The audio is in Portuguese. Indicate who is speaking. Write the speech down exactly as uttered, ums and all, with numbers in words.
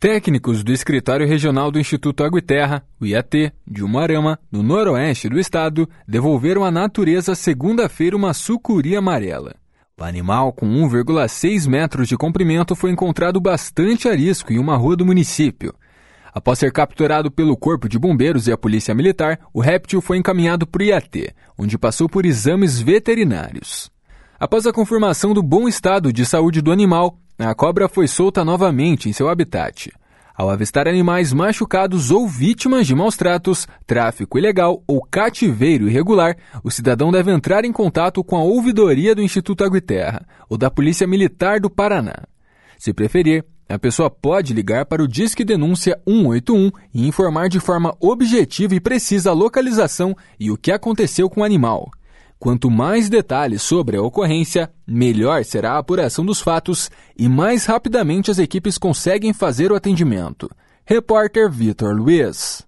Speaker 1: Técnicos do Escritório Regional do Instituto Água e Terra, o I A T, de Umuarama, no noroeste do estado, devolveram à natureza segunda-feira uma sucuri amarela. O animal, com um vírgula seis metros de comprimento, foi encontrado bastante arisco em uma rua do município. Após ser capturado pelo Corpo de Bombeiros e a Polícia Militar, o réptil foi encaminhado para o I A T, onde passou por exames veterinários. Após a confirmação do bom estado de saúde do animal, a cobra foi solta novamente em seu habitat. Ao avistar animais machucados ou vítimas de maus-tratos, tráfico ilegal ou cativeiro irregular, o cidadão deve entrar em contato com a ouvidoria do Instituto Água e Terra ou da Polícia Militar do Paraná. Se preferir, a pessoa pode ligar para o Disque Denúncia um oito um e informar de forma objetiva e precisa a localização e o que aconteceu com o animal. Quanto mais detalhes sobre a ocorrência, melhor será a apuração dos fatos e mais rapidamente as equipes conseguem fazer o atendimento. Repórter Vitor Luiz.